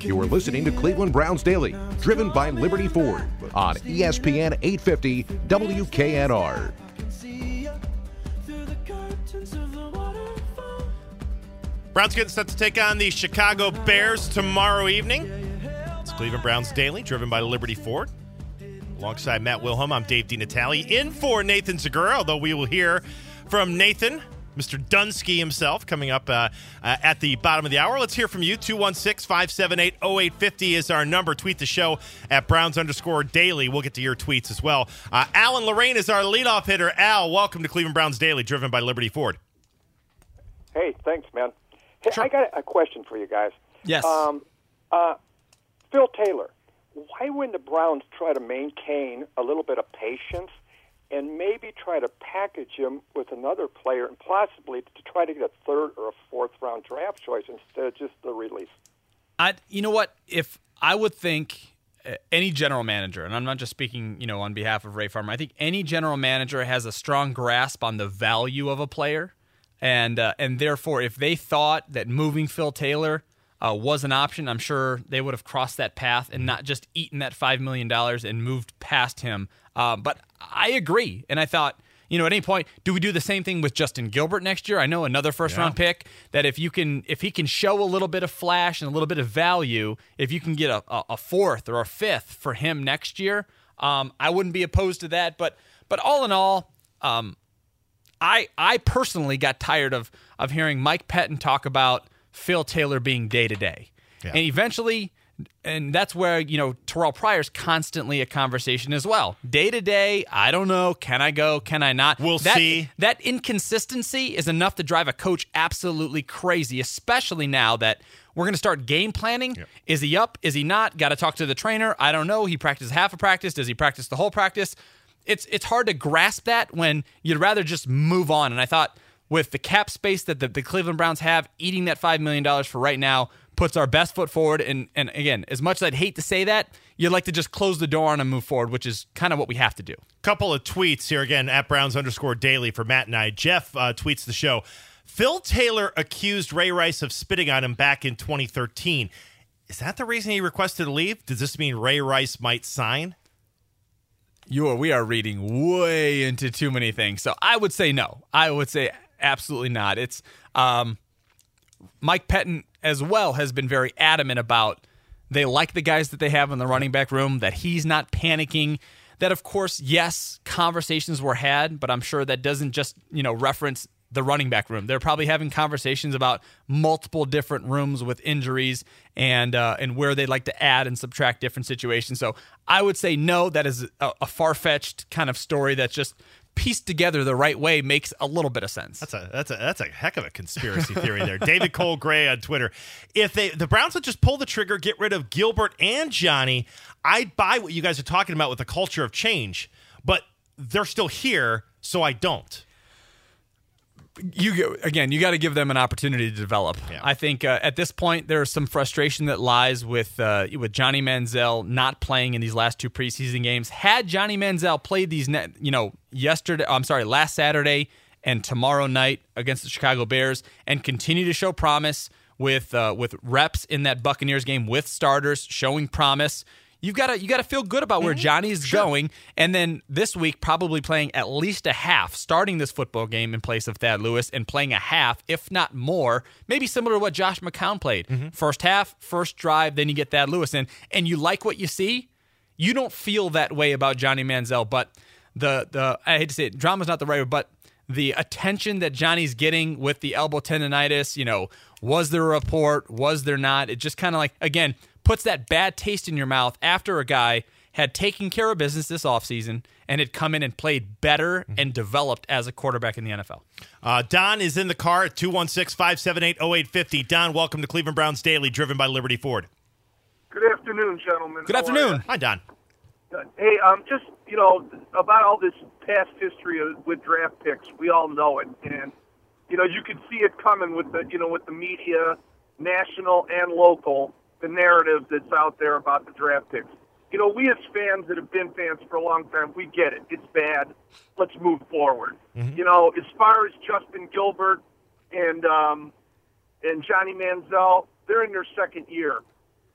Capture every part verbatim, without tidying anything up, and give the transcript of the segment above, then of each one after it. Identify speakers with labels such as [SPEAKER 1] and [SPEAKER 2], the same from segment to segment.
[SPEAKER 1] You are listening to Cleveland Browns Daily, driven by Liberty Ford on E S P N eight fifty W K N R.
[SPEAKER 2] Browns getting set to take on the Chicago Bears tomorrow evening. It's Cleveland Browns Daily, driven by Liberty Ford. Alongside Matt Wilhelm, I'm Dave DiNatale, in for Nathan Segura, although we will hear from Nathan, Mister Dunsky himself, coming up uh, uh, at the bottom of the hour. Let's hear from you. two one six, five seven eight, zero eight five zero is our number. Tweet the show at Browns underscore daily. We'll get to your tweets as well. Uh, Alan Lorraine is our leadoff hitter. Al, welcome to Cleveland Browns Daily, driven by Liberty Ford.
[SPEAKER 3] Hey, thanks, man. Hey,
[SPEAKER 2] Sure.
[SPEAKER 3] I got a question for you guys.
[SPEAKER 4] Yes.
[SPEAKER 3] Um, uh, Phil Taylor, why wouldn't the Browns try to maintain a little bit of patience and maybe try to package him with another player and possibly to try to get a third or a fourth round draft choice instead of just the release?
[SPEAKER 4] I, you know what? If I would think uh, any general manager, and I'm not just speaking, you know, on behalf of Ray Farmer, I think any general manager has a strong grasp on the value of a player. And uh, and therefore, if they thought that moving Phil Taylor uh, was an option, I'm sure they would have crossed that path and not just eaten that five million dollars and moved past him. Uh, but I agree. And I thought, you know, at any point, do we do the same thing with Justin Gilbert next year? I know another first-round
[SPEAKER 2] Yeah.
[SPEAKER 4] pick, that if you can if he can show a little bit of flash and a little bit of value, if you can get a, a, a fourth or a fifth for him next year, um, I wouldn't be opposed to that. But but all in all, um, I I personally got tired of of hearing Mike Pettin talk about Phil Taylor being day to day, and eventually, and that's where you know Terrell Pryor's constantly a conversation as well. Day to day, I don't know. Can I go? Can I not?
[SPEAKER 2] We'll
[SPEAKER 4] that,
[SPEAKER 2] see.
[SPEAKER 4] That inconsistency is enough to drive a coach absolutely crazy, especially now that we're going to start game planning.
[SPEAKER 2] Yep.
[SPEAKER 4] Is he up? Is he not? Got to talk to the trainer. I don't know. He practiced half a practice. Does he practice the whole practice? It's it's hard to grasp that when you'd rather just move on. And I thought with the cap space that the, the Cleveland Browns have, eating that five million dollars for right now puts our best foot forward. And, and again, as much as I'd hate to say that, you'd like to just close the door on and move forward, which is kind of what we have to do.
[SPEAKER 2] Couple of tweets here again at Browns underscore daily for Matt and I. Jeff uh, tweets the show. Phil Taylor accused Ray Rice of spitting on him back in twenty thirteen. Is that the reason he requested to leave? Does this mean Ray Rice might sign?
[SPEAKER 4] You are, we are reading way into too many things. So I would say no. I would say absolutely not. It's um, Mike Pettin as well has been very adamant about they like the guys that they have in the running back room, that he's not panicking. That, of course, yes, conversations were had, but I'm sure that doesn't just, you know, reference the running back room. They're probably having conversations about multiple different rooms with injuries and uh, and where they'd like to add and subtract different situations. So I would say no, that is a, a far-fetched kind of story that's just pieced together the right way makes a little bit of sense.
[SPEAKER 2] That's a that's a that's a heck of a conspiracy theory there. David Cole Gray on Twitter. If they the Browns would just pull the trigger, get rid of Gilbert and Johnny, I'd buy what you guys are talking about with the culture of change. But they're still here, so I don't.
[SPEAKER 4] You again, you got to give them an opportunity to develop.
[SPEAKER 2] Yeah.
[SPEAKER 4] I think uh, at this point there's some frustration that lies with uh, with Johnny Manziel not playing in these last two preseason games. Had Johnny Manziel played these, net, you know, yesterday, I'm sorry, last Saturday and tomorrow night against the Chicago Bears, and continue to show promise with uh, with reps in that Buccaneers game with starters showing promise. You've got to you got to feel good about where
[SPEAKER 2] Mm-hmm.
[SPEAKER 4] Johnny's
[SPEAKER 2] Sure.
[SPEAKER 4] going, and then this week probably playing at least a half, starting this football game in place of Thad Lewis, and playing a half, if not more, maybe similar to what Josh McCown played.
[SPEAKER 2] Mm-hmm.
[SPEAKER 4] First half, first drive, then you get Thad Lewis in, and you like what you see. You don't feel that way about Johnny Manziel, but the the I hate to say it, drama's not the right word, but the attention that Johnny's getting with the elbow tendonitis, you know, was there a report? Was there not? It just kind of like, again, puts that bad taste in your mouth after a guy had taken care of business this offseason and had come in and played better and developed as a quarterback in the N F L.
[SPEAKER 2] Uh, Don is in the car at two one six, five seven eight, zero eight five zero. Don, welcome to Cleveland Browns Daily, driven by Liberty Ford.
[SPEAKER 5] Good afternoon, gentlemen.
[SPEAKER 4] Good
[SPEAKER 5] How are
[SPEAKER 4] afternoon.
[SPEAKER 2] Hi, Don.
[SPEAKER 5] you? Hey, um, just, you know, about all this past history of, with draft picks, we all know it. And, you know, you could see it coming with the, you know, with the media, national and local, the narrative that's out there about the draft picks. You know, we as fans that have been fans for a long time, we get it. It's bad. Let's move forward.
[SPEAKER 2] Mm-hmm.
[SPEAKER 5] You know, as far as Justin Gilbert and um, and Johnny Manziel, they're in their second year.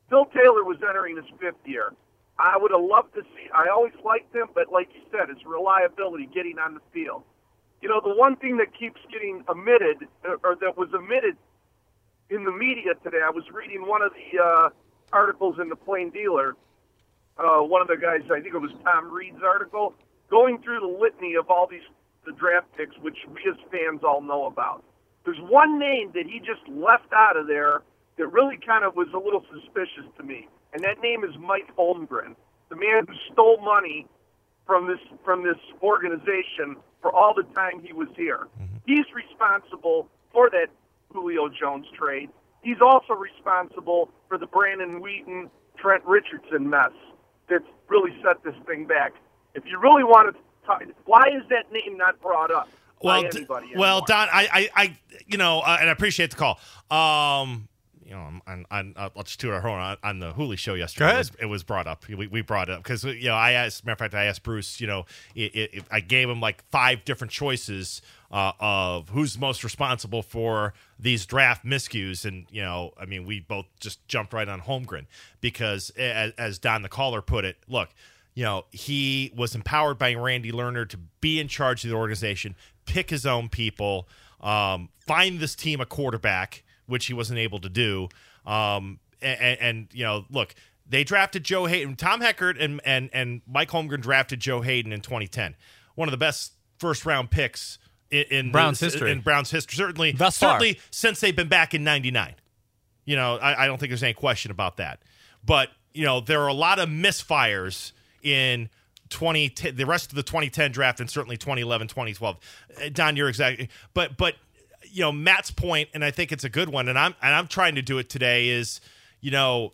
[SPEAKER 5] Phil Taylor was entering his fifth year. I would have loved to see. I always liked him, but like you said, his reliability getting on the field. You know, the one thing that keeps getting omitted, or that was omitted in the media today, I was reading one of the uh, articles in the Plain Dealer. Uh, one of the guys, I think it was Tom Reed's article, going through the litany of all these the draft picks, which we as fans all know about. There's one name that he just left out of there that really kind of was a little suspicious to me, and that name is Mike Holmgren, the man who stole money from this from this organization for all the time he was here. Mm-hmm. He's responsible for that Julio Jones trade. He's also responsible for the Brandon Wheaton, Trent Richardson mess that's really set this thing back. If you really want to talk, why is that name not brought up
[SPEAKER 2] well,
[SPEAKER 5] by anybody
[SPEAKER 2] d- Well,
[SPEAKER 5] anymore?
[SPEAKER 2] Don, I, I, I, you know, uh, and I appreciate the call. Um, you know, on, on, uh, let's do our horn on, on the Hooley show yesterday. It was, it was brought up. We, we brought it up because, you know, I asked, matter of fact, I asked Bruce, you know, it, it, I gave him like five different choices uh, of who's most responsible for these draft miscues. And, you know, I mean, we both just jumped right on Holmgren because, as, as Don the caller put it, look, you know, he was empowered by Randy Lerner to be in charge of the organization, pick his own people, um, find this team a quarterback, which he wasn't able to do. Um, and, and, you know, look, they drafted Joe Hayden. Tom Heckert and, and, and Mike Holmgren drafted Joe Hayden in twenty ten. One of the best first-round picks in, in
[SPEAKER 4] Browns
[SPEAKER 2] the,
[SPEAKER 4] history.
[SPEAKER 2] In Browns history, certainly,
[SPEAKER 4] Thus far.
[SPEAKER 2] certainly since they've been back in ninety-nine. You know, I, I don't think there's any question about that. But, you know, there are a lot of misfires in twenty ten, the rest of the twenty ten draft, and certainly twenty eleven, twenty twelve. Don, you're exactly, but but you know, Matt's point, and I think it's a good one, and I'm and I'm trying to do it today, is, you know,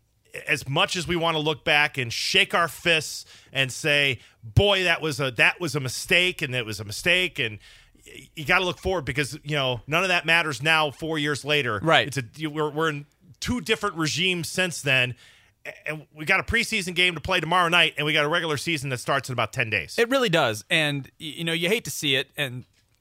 [SPEAKER 2] as much as we want to look back and shake our fists and say, boy, that was a that was a mistake, and it was a mistake, and you got to look forward, because, you know, none of that matters now. Four years later,
[SPEAKER 4] right?
[SPEAKER 2] It's a we're we're in two different regimes since then. And we got a preseason game to play tomorrow night, and we got a regular season that starts in about ten days.
[SPEAKER 4] It really does. And, you know, you hate to see it. And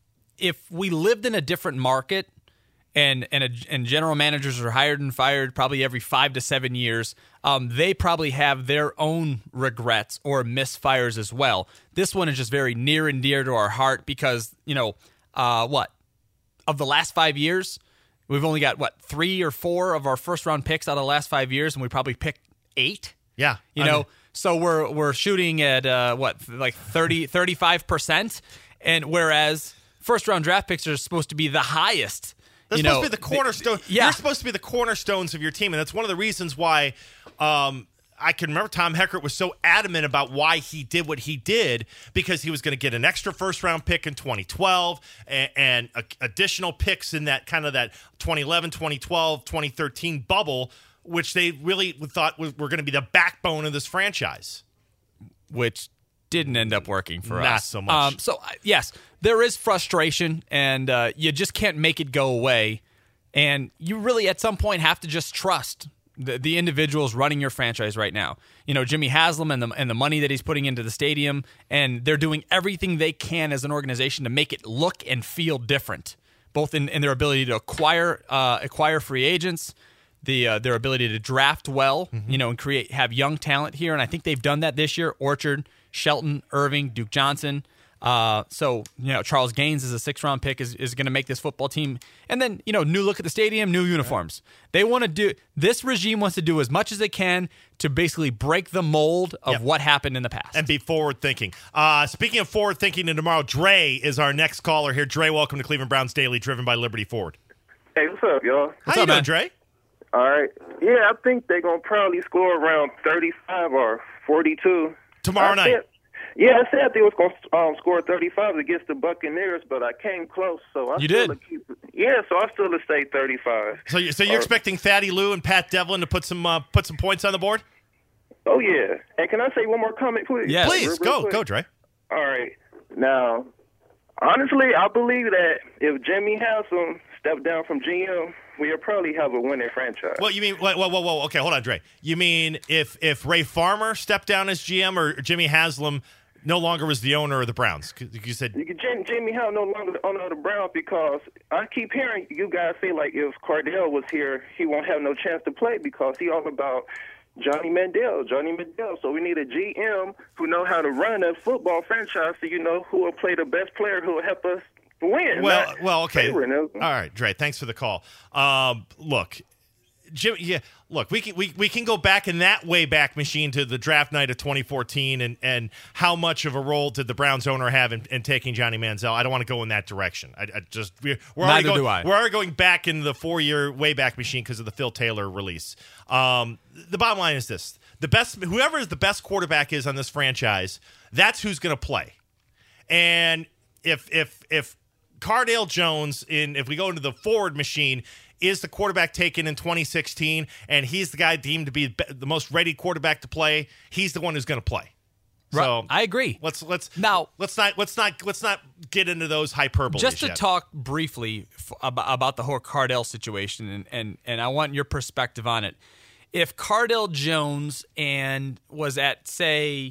[SPEAKER 4] if we lived in a different market and and, a, and general managers are hired and fired probably every five to seven years, um, they probably have their own regrets or misfires as well. This one is just very near and dear to our heart because, you know, uh, what? Of the last five years, we've only got, what, three or four of our first-round picks out of the last five years, and we probably picked eight.
[SPEAKER 2] Yeah.
[SPEAKER 4] You
[SPEAKER 2] I
[SPEAKER 4] know,
[SPEAKER 2] mean,
[SPEAKER 4] so we're we're shooting at uh, what, like thirty, thirty-five percent, and whereas first round draft picks are supposed to be the highest.
[SPEAKER 2] That's
[SPEAKER 4] you
[SPEAKER 2] supposed
[SPEAKER 4] know,
[SPEAKER 2] to be the cornerstone.
[SPEAKER 4] The, yeah.
[SPEAKER 2] You're supposed to be the cornerstones of your team, and that's one of the reasons why um, I can remember Tom Heckert was so adamant about why he did what he did, because he was going to get an extra first round pick in twenty twelve and, and a, additional picks in that kind of that twenty eleven, twenty twelve, twenty thirteen bubble, which they really thought were going to be the backbone of this franchise.
[SPEAKER 4] Which didn't end up working for
[SPEAKER 2] Not
[SPEAKER 4] us.
[SPEAKER 2] Not so much.
[SPEAKER 4] Um, so, uh, yes, there is frustration, and uh, you just can't make it go away. And you really, at some point, have to just trust the, the individuals running your franchise right now. You know, Jimmy Haslam and the, and the money that he's putting into the stadium, and they're doing everything they can as an organization to make it look and feel different, both in, in their ability to acquire uh, acquire free agents, the uh, their ability to draft well, mm-hmm. you know, and create have young talent here, and I think they've done that this year. Orchard, Shelton, Irving, Duke Johnson. Uh, so you know, Charles Gaines is a six round pick is is going to make this football team, and then you know, new look at the stadium, new uniforms. They want to do this regime wants to do as much as they can to basically break the mold of
[SPEAKER 2] yep.
[SPEAKER 4] what happened in the past
[SPEAKER 2] and be forward thinking. Uh, speaking of forward thinking, and tomorrow, Dre is our next caller here. Dre, welcome to Cleveland Browns Daily, driven by Liberty Ford.
[SPEAKER 6] Hey, what's up, y'all?
[SPEAKER 2] How
[SPEAKER 4] What's
[SPEAKER 2] you
[SPEAKER 4] up,
[SPEAKER 2] doing,
[SPEAKER 4] man?
[SPEAKER 2] Dre?
[SPEAKER 6] All right. Yeah, I think they're going to probably score around thirty-five or forty-two.
[SPEAKER 2] Tomorrow
[SPEAKER 6] I
[SPEAKER 2] night?
[SPEAKER 6] Said, yeah, I said they was going to um, score thirty-five against the Buccaneers, but I came close. So I
[SPEAKER 4] You
[SPEAKER 6] still
[SPEAKER 4] did?
[SPEAKER 6] Keep, yeah, so I still say thirty-five.
[SPEAKER 2] So, you, so you're
[SPEAKER 6] Or-
[SPEAKER 2] expecting Fatty Lou and Pat Devlin to put some uh, put some points on the board?
[SPEAKER 6] Oh, yeah. And can I say one more comment, please?
[SPEAKER 4] Yes.
[SPEAKER 2] Please,
[SPEAKER 6] Real, real
[SPEAKER 2] go,
[SPEAKER 6] quick?
[SPEAKER 2] go, Dre.
[SPEAKER 6] All right. Now, honestly, I believe that if Jimmy Haslam stepped down from G M, we'll probably have a winning franchise.
[SPEAKER 2] Well, you mean, whoa, whoa, whoa, whoa, okay, hold on, Dre. You mean if if Ray Farmer stepped down as G M or Jimmy Haslam no longer was the owner of the Browns. You said
[SPEAKER 6] Jim, Jimmy Howe no longer the owner of the Browns because I keep hearing you guys say like if Cardale was here, he won't have no chance to play because he all about Johnny Mandel, Johnny Mandel. So we need a G M who know how to run a football franchise. So you know who will play the best player who will help us win.
[SPEAKER 2] Well, well, okay.
[SPEAKER 6] Favoritism.
[SPEAKER 2] All right, Dre. Thanks for the call. Um, look. Jim, yeah, look, we can we, we can go back in that way back machine to the draft night of twenty fourteen and, and how much of a role did the Browns owner have in, in taking Johnny Manziel. I don't want to go in that direction. I, I just we're, we're already
[SPEAKER 4] Neither
[SPEAKER 2] going,
[SPEAKER 4] do I.
[SPEAKER 2] We're already going back in the four year way back machine because of the Phil Taylor release. Um, the bottom line is this: the best, whoever is the best quarterback is on this franchise, that's who's going to play. And if if if Cardale Jones in if we go into the forward machine is the quarterback taken in twenty sixteen, and he's the guy deemed to be the most ready quarterback to play, he's the one who's going to play.
[SPEAKER 4] Right.
[SPEAKER 2] So
[SPEAKER 4] I agree.
[SPEAKER 2] Let's let's
[SPEAKER 4] now
[SPEAKER 2] let's not let's not let's not get into those hyperboles.
[SPEAKER 4] Just to
[SPEAKER 2] yet.
[SPEAKER 4] talk briefly f- about, about the whole Cardale situation, and, and and I want your perspective on it. If Cardale Jones and was at, say,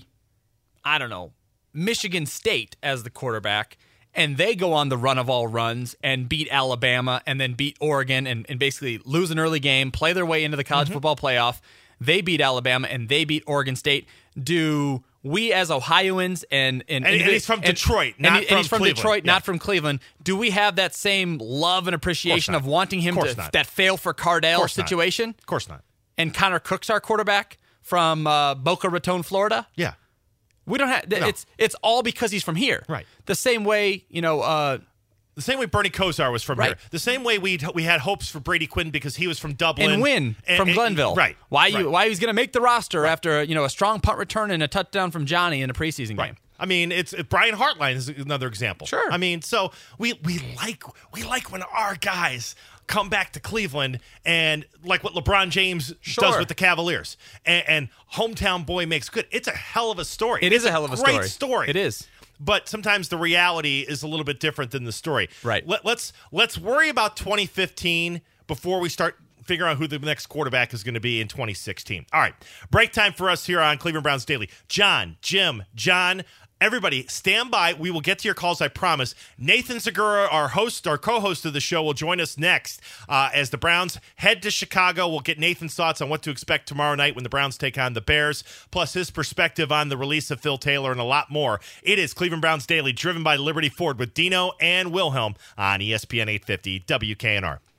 [SPEAKER 4] I don't know, Michigan State as the quarterback, and they go on the run of all runs and beat Alabama and then beat Oregon and, and basically lose an early game, play their way into the college mm-hmm. football playoff. They beat Alabama and they beat Oregon State. Do we as Ohioans and and,
[SPEAKER 2] and, and he's from
[SPEAKER 4] and,
[SPEAKER 2] Detroit,
[SPEAKER 4] and,
[SPEAKER 2] not
[SPEAKER 4] and
[SPEAKER 2] from
[SPEAKER 4] he's from
[SPEAKER 2] Cleveland.
[SPEAKER 4] Detroit,
[SPEAKER 2] yeah.
[SPEAKER 4] not from Cleveland. Do we have that same love and appreciation
[SPEAKER 2] of,
[SPEAKER 4] of wanting him
[SPEAKER 2] of
[SPEAKER 4] to that fail for Cardale situation?
[SPEAKER 2] Not. Of course not.
[SPEAKER 4] And Connor Cook's our quarterback from uh, Boca Raton, Florida.
[SPEAKER 2] Yeah.
[SPEAKER 4] We don't have.
[SPEAKER 2] No.
[SPEAKER 4] It's it's all because he's from here,
[SPEAKER 2] right?
[SPEAKER 4] The same way, you know, uh,
[SPEAKER 2] the same way Bernie Kosar was from
[SPEAKER 4] right.
[SPEAKER 2] here. The same way we we had hopes for Brady Quinn because he was from Dublin
[SPEAKER 4] and win
[SPEAKER 2] and,
[SPEAKER 4] from
[SPEAKER 2] and,
[SPEAKER 4] Glenville,
[SPEAKER 2] right?
[SPEAKER 4] Why
[SPEAKER 2] right.
[SPEAKER 4] you why he was going to make the roster right. after you know a strong punt return and a touchdown from Johnny in a preseason
[SPEAKER 2] right.
[SPEAKER 4] game.
[SPEAKER 2] I mean, it's it, Brian Hartline is another example.
[SPEAKER 4] Sure.
[SPEAKER 2] I mean, so we we like we like when our guys come back to Cleveland and like what LeBron James
[SPEAKER 4] sure.
[SPEAKER 2] does with the Cavaliers and, and hometown boy makes good. It's a hell of a story.
[SPEAKER 4] It
[SPEAKER 2] it's
[SPEAKER 4] is a hell of a
[SPEAKER 2] great
[SPEAKER 4] story.
[SPEAKER 2] story.
[SPEAKER 4] It is.
[SPEAKER 2] But sometimes the reality is a little bit different than the story.
[SPEAKER 4] Right.
[SPEAKER 2] Let, let's let's worry about twenty fifteen before we start figuring out who the next quarterback is going to be in twenty sixteen. All right. Break time for us here on Cleveland Browns Daily. John, Jim, John, everybody, stand by. We will get to your calls, I promise. Nathan Segura, our host, our co-host of the show, will join us next uh, as the Browns head to Chicago. We'll get Nathan's thoughts on what to expect tomorrow night when the Browns take on the Bears, plus his perspective on the release of Phil Taylor and a lot more. It is Cleveland Browns Daily, driven by Liberty Ford with Dino and Wilhelm on E S P N eight fifty W K N R.